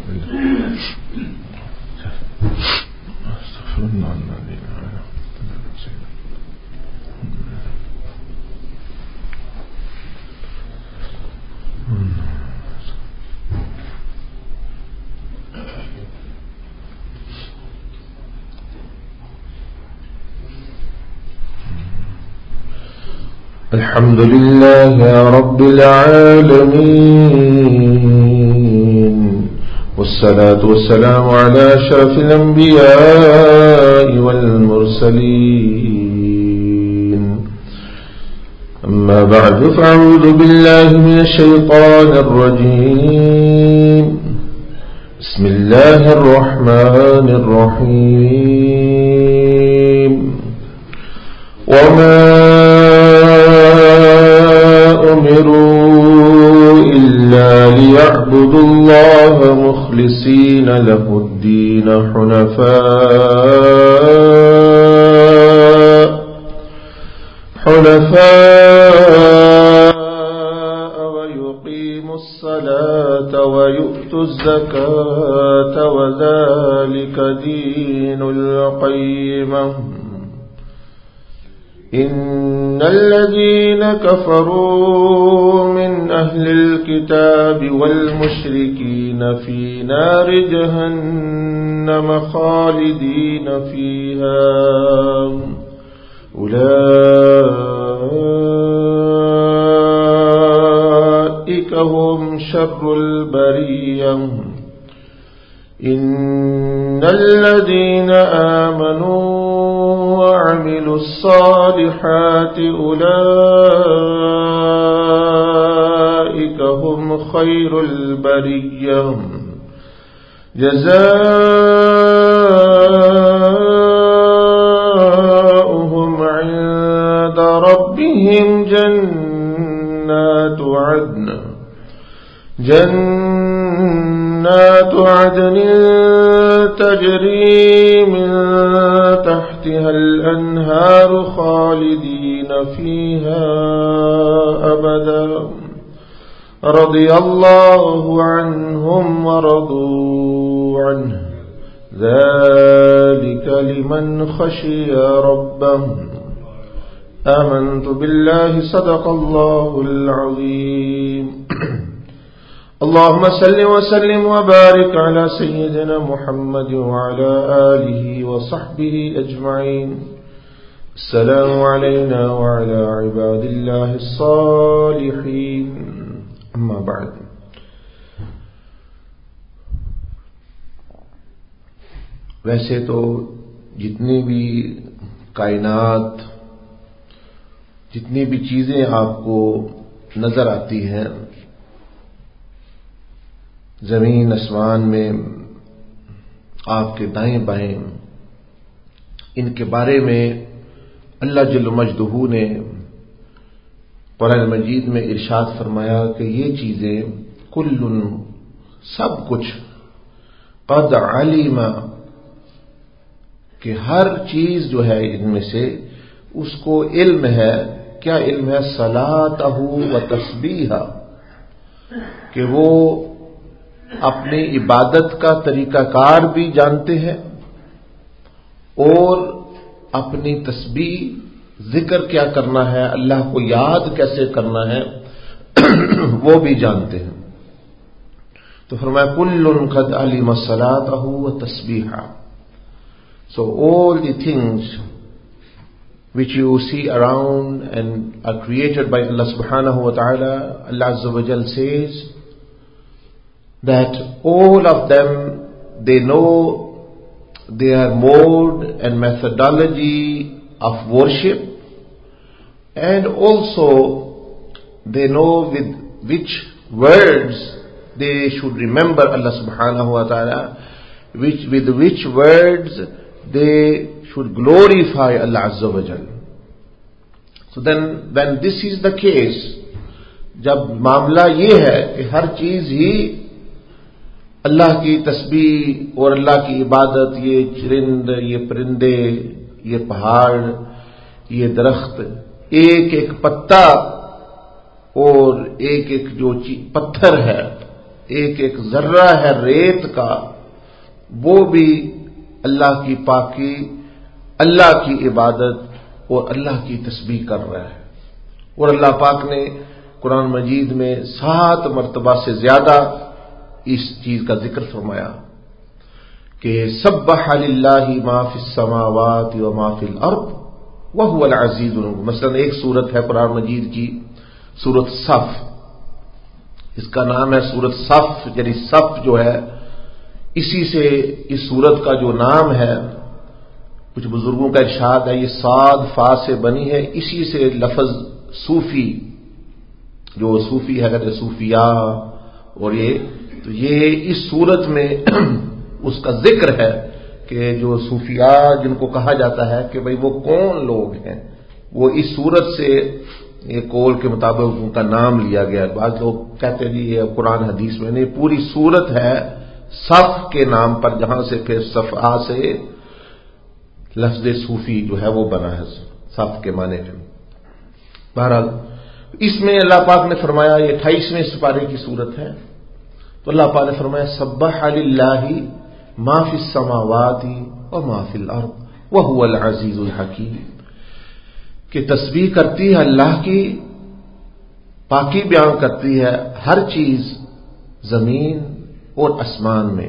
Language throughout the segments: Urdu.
الحمد لله رب العالمين، والصلاة والسلام على أشرف الأنبياء والمرسلين. أما بعد، فأعوذ بالله من الشيطان الرجيم. بسم الله الرحمن الرحيم. وما أمروا إلا ليعبدوا الله مخلصين له الدين حنفاء ويقيموا الصلاة ويؤتوا الزكاة وذلك دين القيمة. إن الذين كفروا من أهل الكتاب والمشركين في نار جهنم خالدين فيها أولئك هم شر البرية. إن الذين آمنوا وعملوا الصالحات أولئك هم خير البرية. جزاؤهم عند ربهم جنات عدن تجري من تحتها الأنهار خالدين فيها أبدا. رضي الله عنهم ورضوا عنه، ذلك لمن خشي ربه. آمنت بالله، صدق الله العظيم. اللهم صل وسلم وبارك على سيدنا محمد وعلى آله وصحبه أجمعين. السلام علينا وعلى عباد الله الصالحين. أما بعد، ویسے تو جتنی بھی کائنات، جتنی بھی چیزیں آپ کو نظر آتی ہیں زمین آسمان میں، آپ کے دائیں بائیں، ان کے بارے میں اللہ جل مجدہ نے قرآن مجید میں ارشاد فرمایا کہ یہ چیزیں کل، سب کچھ، قد علم، کہ ہر چیز جو ہے ان میں سے اس کو علم ہے. کیا علم ہے؟ صلاتہ و تسبیحہ، کہ وہ اپنی عبادت کا طریقہ کار بھی جانتے ہیں اور اپنی تسبیح، ذکر کیا کرنا ہے، اللہ کو یاد کیسے کرنا ہے وہ بھی جانتے ہیں. تو فرمایا کل قد علم صلاتہ و تسبیحہ. So all the things which you see around and are created by Allah subhanahu wa ta'ala, Allah azza wa jal says that all of them, they know their mode and methodology of worship, and also they know with which words they should remember Allah subhanahu wa ta'ala, with which words they should glorify Allah azza wa jal. So then when this is the case, جب معاملہ یہ ہے کہ ہر چیز ہی اللہ کی تسبیح اور اللہ کی عبادت، یہ چرند، یہ پرندے، یہ پہاڑ، یہ درخت، ایک ایک پتا اور ایک ایک جو پتھر ہے، ایک ایک ذرہ ہے ریت کا، وہ بھی اللہ کی پاکی، اللہ کی عبادت اور اللہ کی تسبیح کر رہا ہے۔ اور اللہ پاک نے قرآن مجید میں 7 مرتبہ سے زیادہ اس چیز کا ذکر فرمایا کہ سبح للہ ما فی السماوات و ما فی الارض وهو العزیز الغفور۔ مثلا ایک سورت ہے قرآن مجید کی، سورت صف، اس کا نام ہے سورت صف، یعنی صف جو ہے اسی سے اس سورت کا جو نام ہے، کچھ بزرگوں کا ارشاد ہے یہ صاد فا سے بنی ہے، اسی سے لفظ صوفی، جو صوفی ہے کہتے صوفیاء، اور یہ اس صورت میں اس کا ذکر ہے کہ جو صوفیاء جن کو کہا جاتا ہے کہ بھئی وہ کون لوگ ہیں، وہ اس صورت سے یہ قول کے مطابق ان کا نام لیا گیا۔ بعض لوگ کہتے ہیں یہ قرآن حدیث میں نہیں، پوری صورت ہے صف کے نام پر، جہاں سے پھر صفا سے لفظ صوفی جو ہے وہ بنا ہے صف کے معنی میں۔ بہرحال اس میں اللہ پاک نے فرمایا، یہ 28ویں سپارے کی صورت ہے، تو اللہ پاک نے فرمایا سبح للہ ما فی السماوات و ما فی الارض وهو العزیز الحکیم، کہ تسبیح کرتی ہے اللہ کی، پاکی بیان کرتی ہے ہر چیز زمین اور آسمان میں،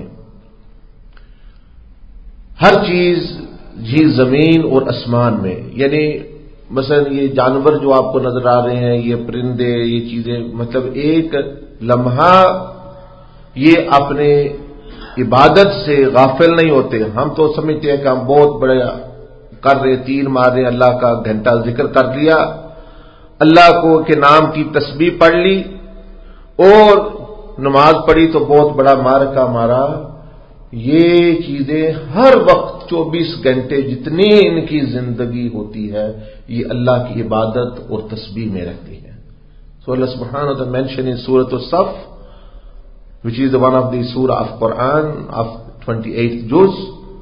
ہر چیز جی زمین اور آسمان میں، یعنی مثلا یہ جانور جو آپ کو نظر آ رہے ہیں، یہ پرندے، یہ چیزیں، مطلب ایک لمحہ یہ اپنے عبادت سے غافل نہیں ہوتے۔ ہم تو سمجھتے ہیں کہ ہم بہت بڑے کر رہے، تیر مار رہے، اللہ کا گھنٹہ ذکر کر لیا، اللہ کو کے نام کی تسبیح پڑھ لی اور نماز پڑھی تو بہت بڑا معرکہ مارا۔ یہ چیزیں ہر وقت 24 گھنٹے جتنی ان کی زندگی ہوتی ہے یہ اللہ کی عبادت اور تسبیح میں رہتی ہے۔ So Allah subhanahu wa ta'ala mentioned in Surah As-Saff, which is one of the surah of Quran of 28th juz,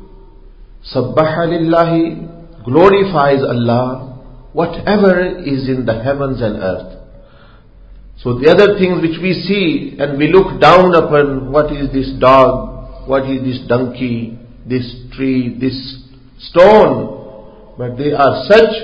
Sabbaha lillahi, glorifies Allah, whatever is in the heavens and earth. So the other things which we see and we look down upon, what is this dog, what is this donkey, this tree, this stone, but they are such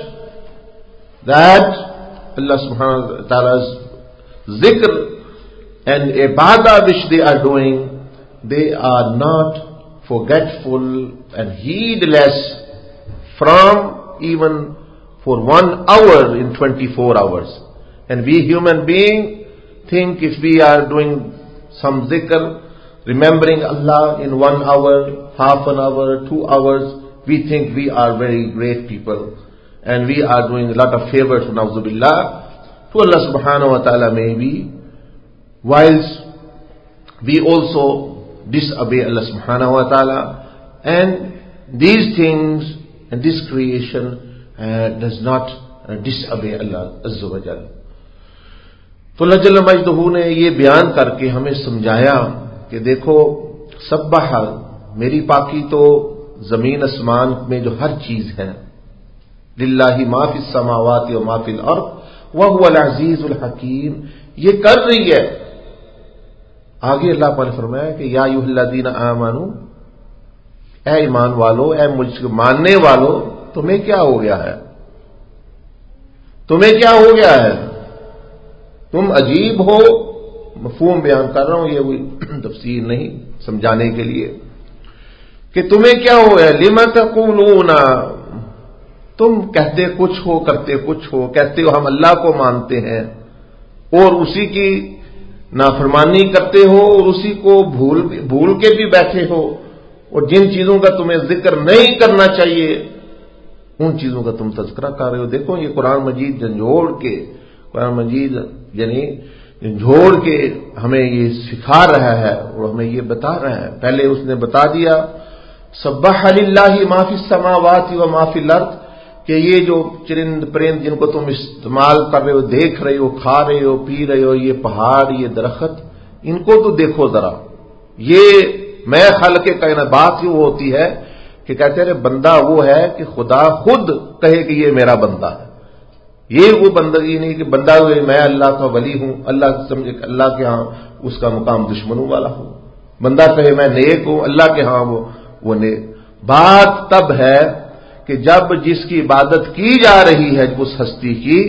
that Allah subhanahu wa ta'ala's zikr and ibadah which they are doing, they are not forgetful and heedless from even for 1 hour in 24 hours. And we human beings think if we are doing some zikr, remembering Allah in 1 hour, half an hour, 2 hours, we think we are very great people and we are doing a lot of favors to Na'udzubillah to Allah subhanahu wa ta'ala maybe, whilst we also disobey Allah subhanahu wa ta'ala, and these things and this creation does not disobey Allah azza wa jalla. تو اللہ جل مجدہ نے یہ بیان کر کے ہمیں سمجھایا کہ دیکھو سبح، میری پاکی تو زمین آسمان میں جو ہر چیز ہے، للہ ما فی السماوات و ما فی الارض وهو العزیز الحکیم، یہ کر رہی ہے۔ آگے اللہ پاک نے فرمایا کہ یا ایھا الذین آمنو، اے ایمان والو، اے مجھ کو ماننے والو، تمہیں کیا ہو گیا ہے؟ تمہیں کیا ہو گیا ہے؟ تم عجیب ہو، مفہوم بیان کر رہا ہوں، یہ کوئی تفسیر نہیں، سمجھانے کے لیے کہ تمہیں کیا ہو گیا؟ لم تقولون، تم کہتے کچھ ہو کرتے کچھ ہو، کہتے ہو ہم اللہ کو مانتے ہیں اور اسی کی نافرمانی کرتے ہو اور اسی کو بھول کے بھی بیٹھے ہو، اور جن چیزوں کا تمہیں ذکر نہیں کرنا چاہیے ان چیزوں کا تم تذکرہ کر رہے ہو۔ دیکھو یہ قرآن مجید جھنجھوڑ کے، قرآن مجید یعنی جھنجھوڑ کے ہمیں یہ سکھا رہا ہے اور ہمیں یہ بتا رہا ہے۔ پہلے اس نے بتا دیا سبح للہ ما فی السماوات و ما فی الارض، کہ یہ جو چرند پرند جن کو تم استعمال کر رہے ہو، دیکھ رہے ہو، کھا رہے ہو، پی رہے ہو، یہ پہاڑ، یہ درخت، ان کو تو دیکھو ذرا، یہ میں خالق کائنات، بات یہ ہوتی ہے کہ کہتے ہیں بندہ وہ ہے کہ خدا خود کہے کہ یہ میرا بندہ ہے، یہ وہ بندگی نہیں کہ بندہ ہوئے میں اللہ کا ولی ہوں، اللہ سمجھے کہ اللہ کے ہاں اس کا مقام دشمنوں والا ہوں، بندہ کہے میں نیک ہوں، اللہ کے ہاں وہ نیک۔ بات تب ہے کہ جب جس کی عبادت کی جا رہی ہے اس ہستی کی،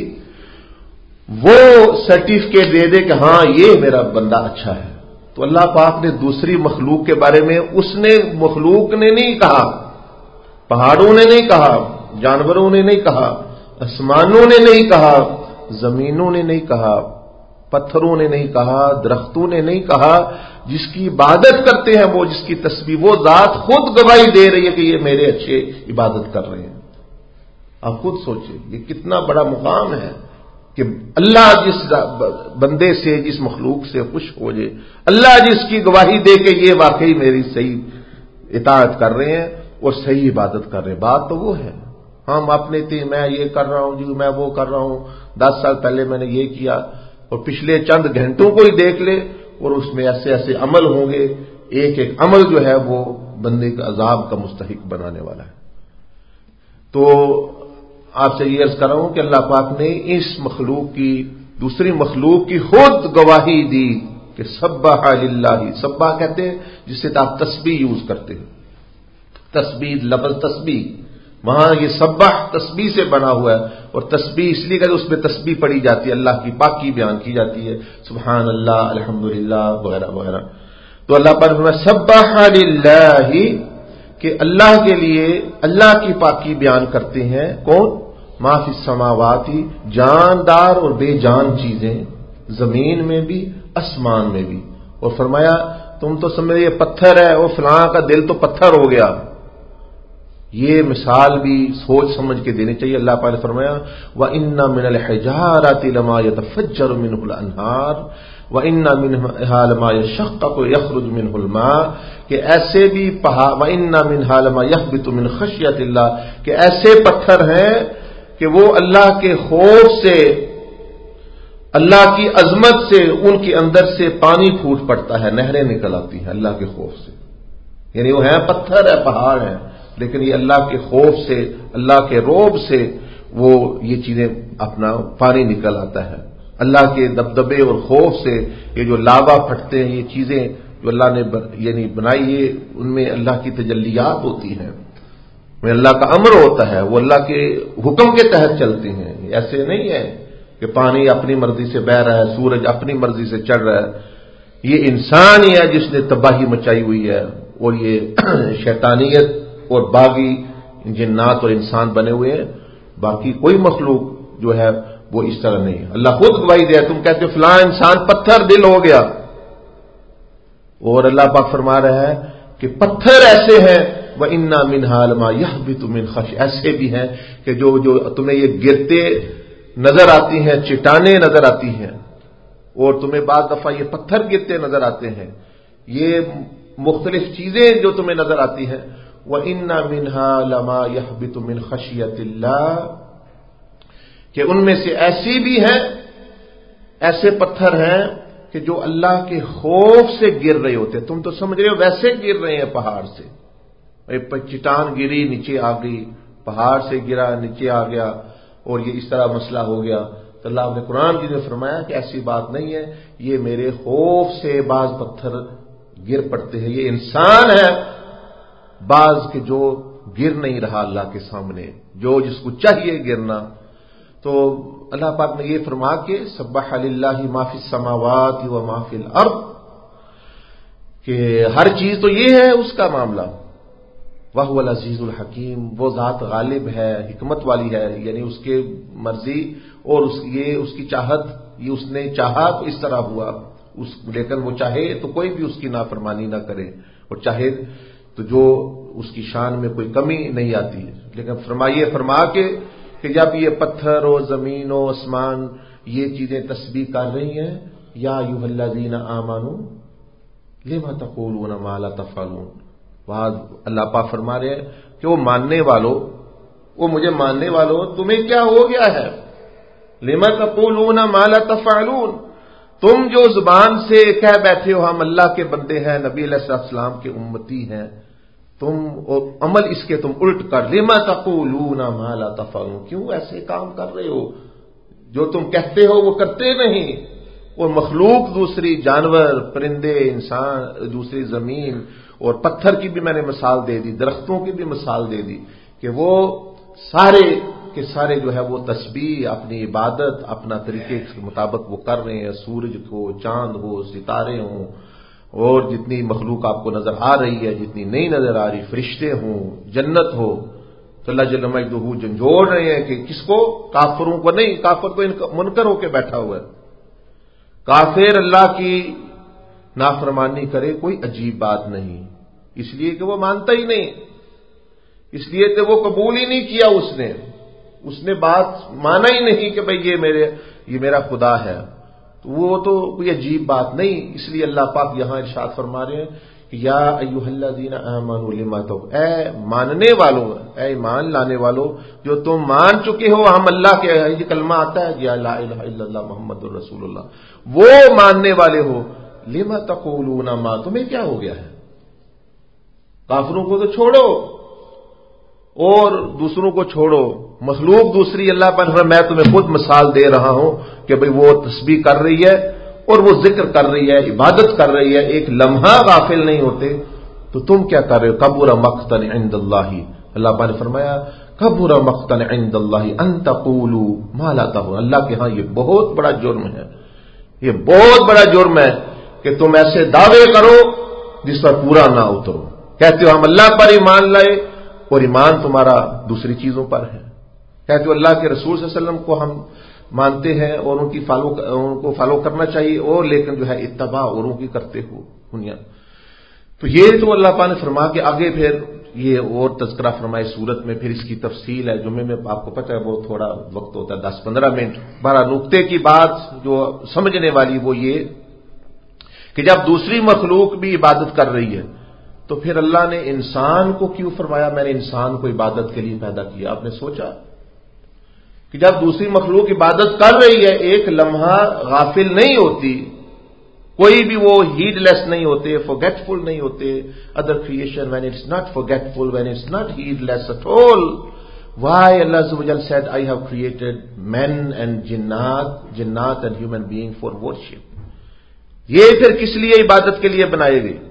وہ سرٹیفکیٹ دے دے کہ ہاں یہ میرا بندہ اچھا ہے۔ تو اللہ پاک نے دوسری مخلوق کے بارے میں، اس نے مخلوق نے نہیں کہا، پہاڑوں نے نہیں کہا، جانوروں نے نہیں کہا، آسمانوں نے نہیں کہا، زمینوں نے نہیں کہا، پتھروں نے نہیں کہا، درختوں نے نہیں کہا، جس کی عبادت کرتے ہیں وہ، جس کی تسبیح، وہ ذات خود گواہی دے رہی ہے کہ یہ میرے اچھے عبادت کر رہے ہیں۔ آپ خود سوچیں یہ کتنا بڑا مقام ہے کہ اللہ جس بندے سے، جس مخلوق سے خوش ہو جائے، اللہ جس کی گواہی دے کہ یہ واقعی میری صحیح اطاعت کر رہے ہیں اور صحیح عبادت کر رہے ہیں۔ بات تو وہ ہے، ہم اپنے تھے میں یہ کر رہا ہوں جی، میں وہ کر رہا ہوں، 10 سال پہلے میں نے یہ کیا، اور پچھلے چند گھنٹوں کو ہی دیکھ لے اور اس میں ایسے ایسے عمل ہوں گے، ایک ایک عمل جو ہے وہ بندے کا عذاب کا مستحق بنانے والا ہے۔ تو آپ سے یہ عرض کر رہا ہوں کہ اللہ پاک نے اس مخلوق کی، دوسری مخلوق کی خود گواہی دی کہ سبح للہ، سبح کہتے ہیں جس سے آپ تسبیح یوز کرتے ہیں، تسبیح، لفظ تسبیح، وہاں یہ سبح تسبیح سے بنا ہوا ہے، اور تسبیح اس لیے کہ اس میں تسبیح پڑھی جاتی ہے، اللہ کی پاکی بیان کی جاتی ہے، سبحان اللہ، الحمدللہ وغیرہ وغیرہ۔ تو اللہ پاک نے سبح للہ کہ اللہ کے لیے اللہ کی پاکی بیان کرتے ہیں کون؟ ما فی السماوات، جاندار اور بے جان چیزیں، زمین میں بھی آسمان میں بھی۔ اور فرمایا تم تو سمجھ یہ پتھر ہے، وہ فلاں کا دل تو پتھر ہو گیا، یہ مثال بھی سوچ سمجھ کے دینی چاہیے۔ اللہ پاک نے فرمایا وَإِنَّ مِنَ الْحِجَارَةِ لَمَا يَتَفَجَّرُ مِنْهُ الْأَنْهَارُ وَإِنَّ مِنْهَا لَمَا يَشَقَّقُ يَخْرُجُ مِنْهُ الْمَاءُ، کہ ایسے بھی وَإِنَّ مِنْهَا لَمَا يَهْبِطُ مِنْ خَشْيَةِ اللَّهِ، کہ ایسے پتھر ہیں کہ وہ اللہ کے خوف سے، اللہ کی عظمت سے ان کے اندر سے پانی پھوٹ پڑتا ہے، نہریں نکل آتی ہیں اللہ کے خوف سے، یعنی وہ ہیں پتھر ہے، پہاڑ ہیں، لیکن یہ اللہ کے خوف سے، اللہ کے رعب سے وہ یہ چیزیں اپنا پانی نکل آتا ہے، اللہ کے دبدبے اور خوف سے یہ جو لاوا پھٹتے ہیں، یہ چیزیں جو اللہ نے یعنی بنائی ہے، ان میں اللہ کی تجلیات ہوتی ہیں، میں اللہ کا امر ہوتا ہے، وہ اللہ کے حکم کے تحت چلتے ہیں۔ ایسے نہیں ہے کہ پانی اپنی مرضی سے بہہ رہا ہے، سورج اپنی مرضی سے چڑھ رہا ہے، یہ انسان ہی ہے جس نے تباہی مچائی ہوئی ہے، اور یہ شیطانیت اور باغی جنات اور انسان بنے ہوئے ہیں، باقی کوئی مخلوق جو ہے وہ اس طرح نہیں ہے۔ اللہ خود گواہی دے، تم کہتے ہو فلاں انسان پتھر دل ہو گیا، اور اللہ پاک فرما رہا ہے کہ پتھر ایسے ہیں وَإِنَّ مِنْهَا لَمَا يَهْبِطُ مِنْ خَشْيَةِ، ایسے بھی ہیں کہ جو تمہیں یہ گرتے نظر آتی ہیں، چٹانیں نظر آتی ہیں، اور تمہیں بعض دفعہ یہ پتھر گرتے نظر آتے ہیں، یہ مختلف چیزیں جو تمہیں نظر آتی ہیں، وَإِنَّ مِنْهَا لَمَا يَهْبِطُ مِنْ خَشْيَةِ اللَّهِ، کہ ان میں سے ایسی بھی ہیں، ایسے پتھر ہیں کہ جو اللہ کے خوف سے گر رہے ہوتے ہیں، تم تو سمجھ رہے ہو ویسے گر رہے ہیں پہاڑ سے، چٹان گری نیچے آ گئی، پہاڑ سے گرا نیچے آ گیا، اور یہ اس طرح مسئلہ ہو گیا۔ تو اللہ نے قرآن جی نے فرمایا کہ ایسی بات نہیں ہے، یہ میرے خوف سے بعض پتھر گر پڑتے ہیں، یہ انسان ہے بعض کہ جو گر نہیں رہا اللہ کے سامنے، جو جس کو چاہیے گرنا۔ تو اللہ پاک نے یہ فرما کے سبح للہ ما فی السماوات و ما فی الارض، کہ ہر چیز تو یہ ہے اس کا معاملہ، وَهُوَ الْعَزِيزُ الْحَكِيمُ، وہ ذات غالب ہے، حکمت والی ہے، یعنی اس کے مرضی اور اس کی چاہت، یہ اس نے چاہا تو اس طرح ہوا، لیکن وہ چاہے تو کوئی بھی اس کی نافرمانی نہ کرے، اور چاہے تو جو اس کی شان میں کوئی کمی نہیں آتی ہے۔ لیکن فرما کے کہ جب یہ پتھر اور زمین و آسمان یہ چیزیں تسبیح کر رہی ہیں، یا ایھا الذین آمنوا لم تقولون ما لا تفعلون، وہاں اللہ پاک فرما رہے ہیں کہ وہ ماننے والوں، وہ مجھے ماننے والوں، تمہیں کیا ہو گیا ہے؟ لم تقولون ما لا تفعلون، تم جو زبان سے کہہ بیٹھے ہو ہم اللہ کے بندے ہیں، نبی علیہ السلام کے امتی ہیں، تم عمل اس کے تم الٹ کر، لم تقولون ما لا تفعلون، کیوں ایسے کام کر رہے ہو جو تم کہتے ہو وہ کرتے نہیں. اور مخلوق دوسری، جانور، پرندے، انسان، دوسری زمین اور پتھر کی بھی میں نے مثال دے دی، درختوں کی بھی مثال دے دی کہ وہ سارے کے سارے جو ہے وہ تسبیح، اپنی عبادت اپنا طریقے کے مطابق وہ کر رہے ہیں. سورج ہو، چاند ہو، ستارے ہوں، اور جتنی مخلوق آپ کو نظر آ رہی ہے، جتنی نہیں نظر آ رہی، فرشتے ہوں، جنت ہو، تو اللہ جل مجدہ جھنجھوڑ رہے ہیں کہ کس کو؟ کافروں کو نہیں. کافر تو منکر ہو کے بیٹھا ہوا ہے. کافر اللہ کی نافرمانی کرے کوئی عجیب بات نہیں، اس لیے کہ وہ مانتا ہی نہیں، اس لیے کہ وہ قبول ہی نہیں کیا. اس نے بات مانا ہی نہیں کہ بھئی یہ میرا خدا ہے. تو وہ تو کوئی عجیب بات نہیں. اس لیے اللہ پاک یہاں ارشاد فرما رہے ہیں کہ یا ایھا الذین آمنوا لما تقولون، اے ماننے والوں، اے ایمان لانے والوں جو تم مان چکے ہو ہم اللہ کے، یہ کلمہ آتا ہے یا لا الہ الا اللہ محمد الرسول اللہ، وہ ماننے والے ہو، لما تقولون ما، تمہیں کیا ہو گیا ہے؟ کافروں کو تو چھوڑو اور دوسروں کو چھوڑو، مخلوق دوسری، اللہ پر میں تمہیں خود مثال دے رہا ہوں کہ بھئی وہ تسبیح کر رہی ہے اور وہ ذکر کر رہی ہے، عبادت کر رہی ہے، ایک لمحہ غافل نہیں ہوتے، تو تم کیا کر رہے ہو؟ کبر مقتا عند اللہ، اللہ پاک نے فرمایا کبر مقتا عند اللہ ان تقولوا ما لا تفعلون، اللہ کے ہاں یہ بہت بڑا جرم ہے، یہ بہت بڑا جرم ہے کہ تم ایسے دعوے کرو جس پر پورا نہ اترو. کہتے ہو ہم اللہ پر ایمان لائے اور ایمان تمہارا دوسری چیزوں پر ہے. کہتے ہو اللہ کے رسول صلی اللہ علیہ وسلم کو ہم مانتے ہیں اور ان کو فالو کرنا چاہیے، اور لیکن جو ہے اتباع اوروں کی کرتے ہو دنیا. تو یہ تو اللہ پاک نے فرما کے آگے پھر یہ اور تذکرہ فرمائے صورت میں، پھر اس کی تفصیل ہے. جمعے میں آپ کو پتہ ہے بہت تھوڑا وقت ہوتا ہے، 10-15 منٹ. بارہ نقطے کی بات جو سمجھنے والی وہ یہ کہ جب دوسری مخلوق بھی عبادت کر رہی ہے تو پھر اللہ نے انسان کو کیوں فرمایا میں نے انسان کو عبادت کے لیے پیدا کیا؟ آپ نے سوچا کہ جب دوسری مخلوق عبادت کر رہی ہے ایک لمحہ غافل نہیں ہوتی، کوئی بھی وہ ہیڈ لیس نہیں ہوتے، forgetful فل نہیں ہوتے. Other creation when it's not forgetful, when it's not heedless at all. Why Allah Azza wa Jalla said I have created men and jinnat and human being for worship. یہ پھر کس لیے عبادت کے لیے بنائے گئے؟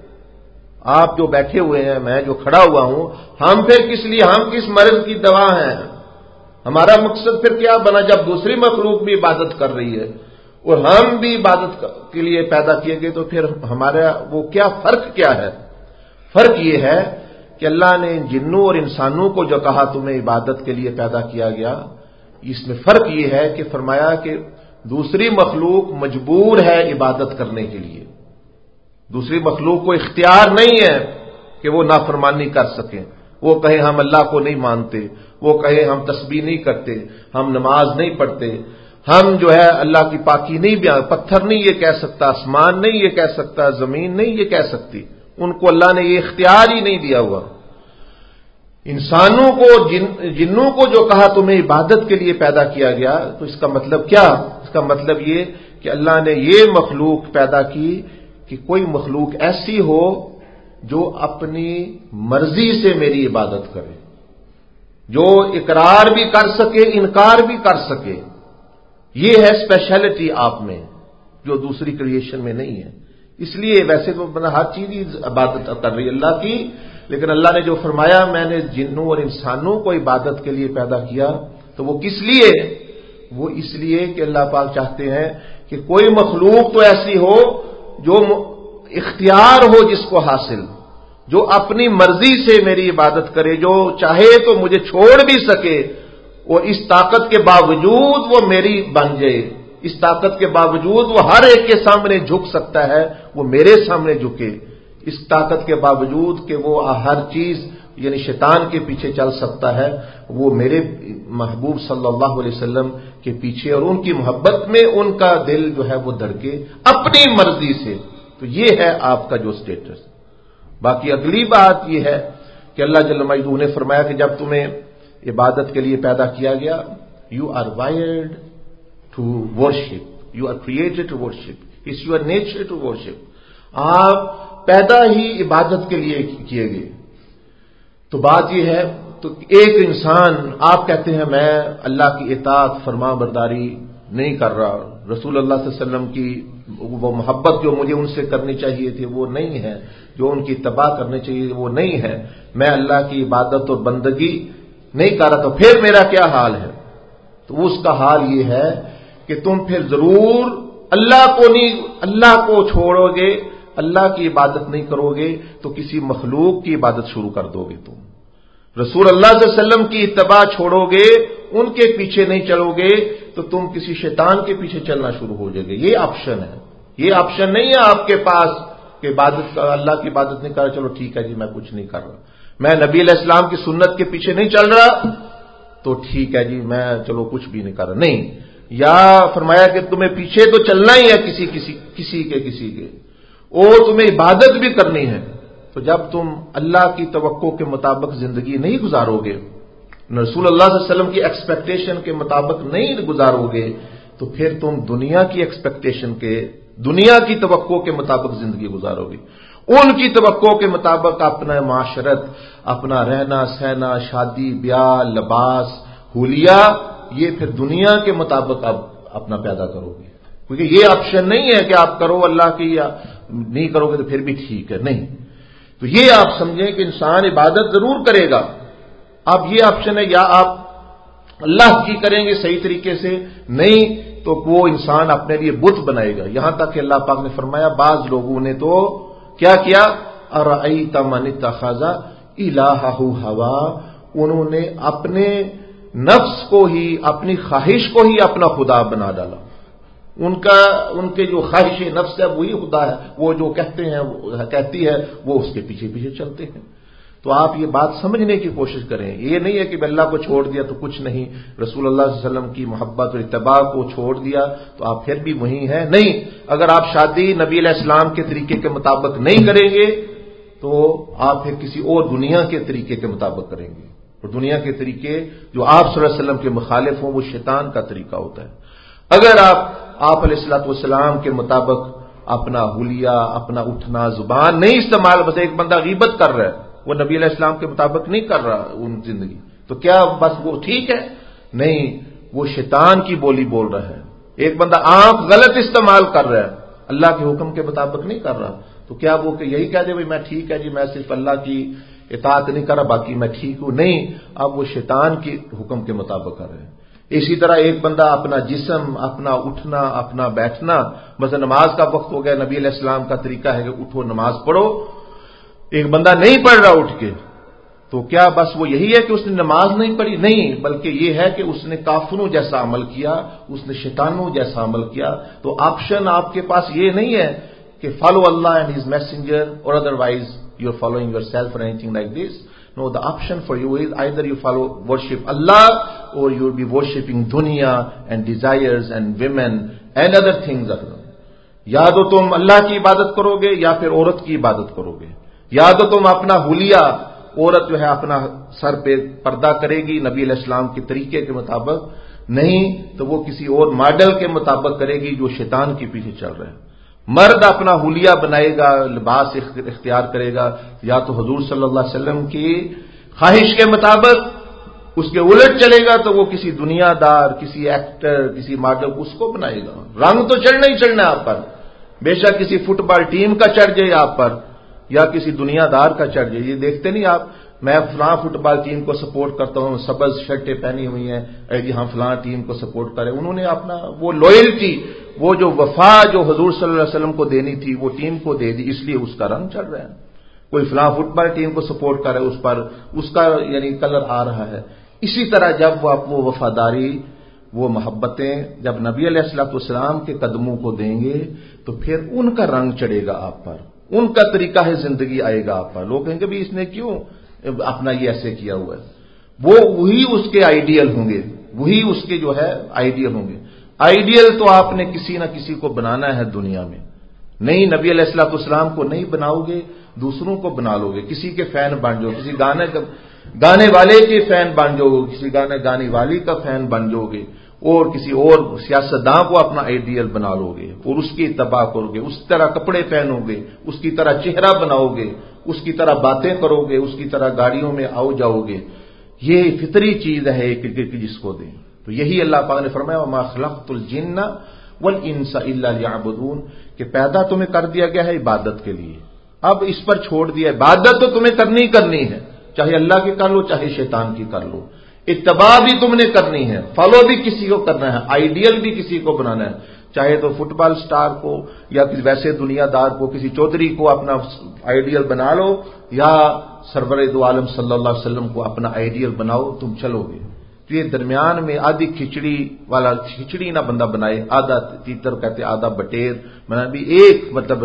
آپ جو بیٹھے ہوئے ہیں، میں جو کھڑا ہوا ہوں، ہم پھر کس لیے، ہم کس مرض کی دوا ہیں؟ ہمارا مقصد پھر کیا بنا جب دوسری مخلوق بھی عبادت کر رہی ہے اور ہم بھی عبادت کے لیے پیدا کیے گئے، تو پھر ہمارا وہ کیا فرق کیا ہے؟ فرق یہ ہے کہ اللہ نے جنوں اور انسانوں کو جو کہا تمہیں عبادت کے لیے پیدا کیا گیا، اس میں فرق یہ ہے کہ فرمایا کہ دوسری مخلوق مجبور ہے عبادت کرنے کے لیے. دوسری مخلوق کو اختیار نہیں ہے کہ وہ نافرمانی کر سکیں. وہ کہیں ہم اللہ کو نہیں مانتے، وہ کہیں ہم تسبیح نہیں کرتے، ہم نماز نہیں پڑھتے، ہم جو ہے اللہ کی پاکی نہیں بیان، پتھر نہیں یہ کہہ سکتا، آسمان نہیں یہ کہہ سکتا، زمین نہیں یہ کہہ سکتی. ان کو اللہ نے یہ اختیار ہی نہیں دیا ہوا. انسانوں کو جنوں کو جو کہا تمہیں عبادت کے لیے پیدا کیا گیا، تو اس کا مطلب کیا؟ اس کا مطلب یہ کہ اللہ نے یہ مخلوق پیدا کی کہ کوئی مخلوق ایسی ہو جو اپنی مرضی سے میری عبادت کرے، جو اقرار بھی کر سکے، انکار بھی کر سکے. یہ ہے اسپیشلٹی آپ میں جو دوسری کریشن میں نہیں ہے. اس لیے ویسے تو ہر چیز عبادت کر رہی ہے اللہ کی، لیکن اللہ نے جو فرمایا میں نے جنوں اور انسانوں کو عبادت کے لیے پیدا کیا، تو وہ کس لیے؟ وہ اس لیے کہ اللہ پاک چاہتے ہیں کہ کوئی مخلوق تو ایسی ہو جو اختیار ہو جس کو حاصل، جو اپنی مرضی سے میری عبادت کرے، جو چاہے تو مجھے چھوڑ بھی سکے اور اس طاقت کے باوجود وہ میری بن جائے، اس طاقت کے باوجود وہ ہر ایک کے سامنے جھک سکتا ہے، وہ میرے سامنے جھکے، اس طاقت کے باوجود کہ وہ ہر چیز یعنی شیطان کے پیچھے چل سکتا ہے، وہ میرے محبوب صلی اللہ علیہ وسلم کے پیچھے اور ان کی محبت میں ان کا دل جو ہے وہ دھڑکے اپنی مرضی سے. تو یہ ہے آپ کا جو سٹیٹس. باقی اگلی بات یہ ہے کہ اللہ جل مجدہ نے فرمایا کہ جب تمہیں عبادت کے لیے پیدا کیا گیا، you are wired to worship, you are created to worship, it's your nature to worship. آپ پیدا ہی عبادت کے لیے کیے گئے. تو بات یہ ہے، تو ایک انسان آپ کہتے ہیں میں اللہ کی اطاعت فرما برداری نہیں کر رہا، رسول اللہ صلی اللہ علیہ وسلم کی وہ محبت جو مجھے ان سے کرنی چاہیے تھی وہ نہیں ہے، جو ان کی اتباع کرنی چاہیے وہ نہیں ہے، میں اللہ کی عبادت اور بندگی نہیں کر رہا، تو پھر میرا کیا حال ہے؟ تو اس کا حال یہ ہے کہ تم پھر ضرور اللہ کو چھوڑو گے، اللہ کی عبادت نہیں کرو گے تو کسی مخلوق کی عبادت شروع کر دو گے، تم رسول اللہ صلی اللہ علیہ وسلم کی اتباع چھوڑو گے، ان کے پیچھے نہیں چلو گے تو تم کسی شیطان کے پیچھے چلنا شروع ہو جائے گے۔ یہ آپشن ہے، یہ آپشن نہیں ہے آپ کے پاس کہ اللہ کی عبادت نہیں کر رہا، چلو ٹھیک ہے جی میں کچھ نہیں کر رہا، میں نبی علیہ السلام کی سنت کے پیچھے نہیں چل رہا تو ٹھیک ہے جی میں چلو کچھ بھی نہیں کر رہا، نہیں، یا فرمایا کہ تمہیں پیچھے تو چلنا ہی ہے کسی کے اور تمہیں عبادت بھی کرنی ہے، تو جب تم اللہ کی توقع کے مطابق زندگی نہیں گزارو گے، رسول اللہ صلی اللہ علیہ وسلم کی ایکسپیکٹیشن کے مطابق نہیں گزارو گے تو پھر تم دنیا کی ایکسپیکٹیشن کے، دنیا کی توقع کے مطابق زندگی گزارو گے، ان کی توقع کے مطابق اپنا معاشرت، اپنا رہنا سہنا، شادی بیاہ، لباس، حلیہ، یہ پھر دنیا کے مطابق اب اپنا پیدا کرو گے، کیونکہ یہ آپشن نہیں ہے کہ آپ کرو اللہ کی یا نہیں کرو گے تو پھر بھی ٹھیک ہے، نہیں، تو یہ آپ سمجھیں کہ انسان عبادت ضرور کرے گا، اب یہ آپشن ہے یا آپ اللہ کی کریں گے صحیح طریقے سے، نہیں تو وہ انسان اپنے لیے بت بنائے گا، یہاں تک کہ اللہ پاک نے فرمایا بعض لوگوں نے تو کیا ارأیت من اتخذ الہہ ہوا، انہوں نے اپنے نفس کو ہی، اپنی خواہش کو ہی اپنا خدا بنا ڈالا، ان کے جو خواہش نفس ہے وہی خدا ہے، وہ جو کہتی ہے وہ اس کے پیچھے چلتے ہیں۔ تو آپ یہ بات سمجھنے کی کوشش کریں، یہ نہیں ہے کہ اللہ کو چھوڑ دیا تو کچھ نہیں، رسول اللہ صلی اللہ علیہ وسلم کی محبت اور اتباع کو چھوڑ دیا تو آپ پھر بھی وہی ہیں، نہیں، اگر آپ شادی نبی علیہ السلام کے طریقے کے مطابق نہیں کریں گے تو آپ پھر کسی اور دنیا کے طریقے کے مطابق کریں گے، اور دنیا کے طریقے جو آپ صلی اللہ علیہ وسلم کے مخالف ہوں وہ شیطان کا طریقہ ہوتا ہے۔ اگر آپ علیہ الصلوۃ والسلام کے مطابق اپنا حلیہ، اپنا اٹھنا، زبان نہیں استعمال، بس ایک بندہ غیبت کر رہا ہے، وہ نبی علیہ السلام کے مطابق نہیں کر رہا ان زندگی، تو کیا بس وہ ٹھیک ہے؟ نہیں، وہ شیطان کی بولی بول رہا ہے۔ ایک بندہ آنکھ غلط استعمال کر رہا ہے، اللہ کے حکم کے مطابق نہیں کر رہا، تو کیا وہ کہ یہی کہہ دے بھائی میں ٹھیک ہے جی میں صرف اللہ کی اطاعت نہیں کر رہا باقی میں ٹھیک ہوں؟ نہیں، اب وہ شیطان کے حکم کے مطابق کر رہے ہیں۔ اسی طرح ایک بندہ اپنا جسم، اپنا اٹھنا، اپنا بیٹھنا، مثلا نماز کا وقت ہو گیا، نبی علیہ السلام کا طریقہ ہے کہ اٹھو نماز پڑھو، ایک بندہ نہیں پڑھ رہا اٹھ کے، تو کیا بس وہ یہی ہے کہ اس نے نماز نہیں پڑھی؟ نہیں، بلکہ یہ ہے کہ اس نے کافروں جیسا عمل کیا، اس نے شیطانوں جیسا عمل کیا۔ تو آپشن آپ کے پاس یہ نہیں ہے کہ فالو اللہ اینڈ ہز میسنجر اور otherwise you are following yourself اور anything like this. No, the option for you is either you worship Allah or you will be worshipping dunya and desires and women and other things. یا تو تم اللہ کی عبادت کرو گے یا پھر عورت کی عبادت کرو گے، یا تو تم اپنا حلیہ، عورت جو ہے اپنا سر پہ پردہ کرے گی نبی علیہ السلام کے طریقے کے مطابق، نہیں تو وہ کسی اور ماڈل کے مطابق کرے گی جو شیطان کے پیچھے چل رہا ہے۔ مرد اپنا حلیہ بنائے گا، لباس اختیار کرے گا، یا تو حضور صلی اللہ علیہ وسلم کی خواہش کے مطابق، اس کے الٹ چلے گا تو وہ کسی دنیا دار، کسی ایکٹر، کسی ماڈل اس کو بنائے گا۔ رنگ تو چڑھنا ہی چڑھنا آپ پر، بے شک کسی فٹ بال ٹیم کا چڑھ جائے آپ پر یا کسی دنیا دار کا چڑھ جائے۔ یہ دیکھتے نہیں آپ، میں فلاں فٹ بال ٹیم کو سپورٹ کرتا ہوں، سبز شرٹیں پہنی ہوئی ہیں، جی ہم فلاں ٹیم کو سپورٹ کریں، انہوں نے اپنا وہ لوئلٹی، وہ جو وفا جو حضور صلی اللہ علیہ وسلم کو دینی تھی وہ ٹیم کو دے دی، اس لیے اس کا رنگ چڑھ رہا ہے۔ کوئی فلاں فٹ بال ٹیم کو سپورٹ کر رہا ہے، اس پر اس کا یعنی کلر آ رہا ہے۔ اسی طرح جب وہ وفاداری، وہ محبتیں جب نبی علیہ الصلوۃ والسلام کے قدموں کو دیں گے تو پھر ان کا رنگ چڑھے گا آپ پر، ان کا طریقہ ہے زندگی آئے گا آپ پر۔ لوگ کہیں گے بھی اس نے کیوں اپنا یہ ایسے کیا ہوا ہے، وہی اس کے آئیڈیل ہوں گے، وہی اس کے جو ہے آئیڈیل ہوں گے۔ آئیڈیل تو آپ نے کسی نہ کسی کو بنانا ہے دنیا میں، نہیں نبی علیہ الصلوۃ والسلام کو نہیں بناؤ گے دوسروں کو بنا لو گے، کسی کے فین بن جاؤ، کسی گانے والے کے فین بن جاؤ گے، کسی گانے والی کا فین بن جاؤ گے، اور کسی اور سیاستداں کو اپنا آئیڈیل بنا لو گے اور اس کی اتباع کرو گے، اس طرح کپڑے پہنو گے، اس کی طرح چہرہ بناؤ گے، اس کی طرح باتیں کرو گے، اس کی طرح گاڑیوں میں آؤ جاؤ گے۔ یہ فطری چیز ہے ایک جس کو دیں، تو تو یہی اللہ پاک نے فرمایا وما خلقت الجن والانس الا لیعبدون کہ پیدا تمہیں کر دیا گیا ہے عبادت کے لیے. اب اس پر چھوڑ دیا عبادت تو تمہیں کرنی ہے، چاہے اللہ کی کر لو چاہے شیطان کی کر لو. اتباع بھی تم نے کرنی ہے، فالو بھی کسی کو کرنا ہے، آئیڈیل بھی کسی کو بنانا ہے، چاہے تو فٹ بال سٹار کو یا کسی ویسے دنیا دار کو کسی چودھری کو اپنا آئیڈیل بنا لو یا سرور دو عالم صلی اللہ علیہ وسلم کو اپنا آئیڈیل بناؤ، تم چلو گے. تو یہ درمیان میں آدھی کھچڑی والا کھچڑی نہ بندہ بنائے، آدھا تیتر کہتے آدھا بٹیر بنا بھی. ایک مطلب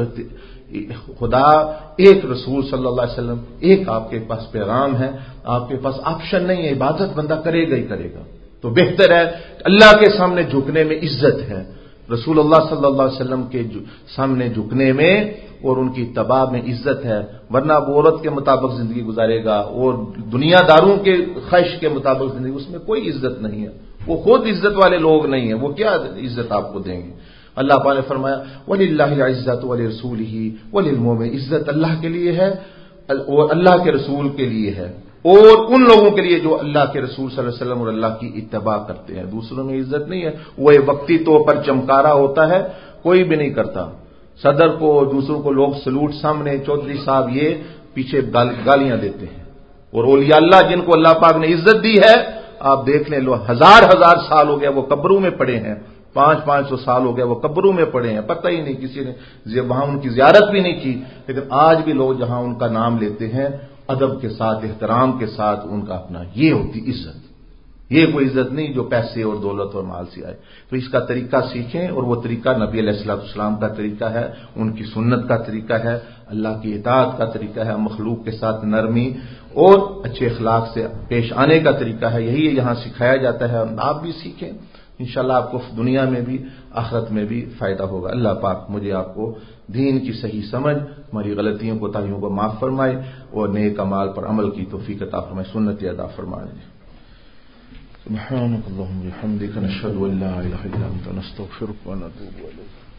خدا ایک رسول صلی اللہ علیہ وسلم ایک آپ کے پاس پیغام ہے، آپ کے پاس آپشن نہیں ہے، عبادت بندہ کرے گا ہی کرے گا. تو بہتر ہے اللہ کے سامنے جھکنے میں عزت ہے، رسول اللہ صلی اللہ علیہ وسلم کے سامنے جھکنے میں اور ان کی اتباع میں عزت ہے. ورنہ وہ عورت کے مطابق زندگی گزارے گا اور دنیا داروں کے خواہش کے مطابق زندگی، اس میں کوئی عزت نہیں ہے. وہ خود عزت والے لوگ نہیں ہیں، وہ کیا عزت آپ کو دیں گے. اللہ پاک نے فرمایا وَلِلَّهِ الْعِزَّةُ وَلِرَسُولِهِ وَلِلْمُؤْمِنِينَ، عزت اللہ کے لیے ہے اور اللہ کے رسول کے لیے ہے اور ان لوگوں کے لیے جو اللہ کے رسول صلی اللہ علیہ وسلم اور اللہ کی اتباع کرتے ہیں. دوسروں میں عزت نہیں ہے، وہ وقتی طور پر چمکارا ہوتا ہے، کوئی بھی نہیں کرتا. صدر کو دوسروں کو لوگ سلوٹ سامنے چودھری صاحب یہ پیچھے گالیاں دیتے ہیں. اور اولیاء اللہ جن کو اللہ پاک نے عزت دی ہے آپ دیکھ لیں، لو ہزار سال ہو گیا وہ قبروں میں پڑے ہیں، 500 سال ہو گیا وہ قبروں میں پڑے ہیں، پتہ ہی نہیں کسی نے وہاں ان کی زیارت بھی نہیں کی. لیکن آج بھی لوگ جہاں ان کا نام لیتے ہیں ادب کے ساتھ احترام کے ساتھ ان کا اپنا، یہ ہوتی عزت. یہ کوئی عزت نہیں جو پیسے اور دولت اور مال سے آئے. تو اس کا طریقہ سیکھیں اور وہ طریقہ نبی علیہ الصلوۃ والسلام کا طریقہ ہے، ان کی سنت کا طریقہ ہے، اللہ کی اطاعت کا طریقہ ہے، مخلوق کے ساتھ نرمی اور اچھے اخلاق سے پیش آنے کا طریقہ ہے. یہی یہاں سکھایا جاتا ہے، آپ بھی سیکھیں، انشاءاللہ آپ کو دنیا میں بھی آخرت میں بھی فائدہ ہوگا. اللہ پاک مجھے آپ کو دین کی صحیح سمجھ، ہماری غلطیوں کو تاہیوں کو معاف فرمائے اور نیک اعمال پر عمل کی توفیق عطا فرمائے، سنت ادا فرمائے. سبحانك اللهم وبحمدك نشهد ان لا اله الا انت نستغفرك ونتوب اليك.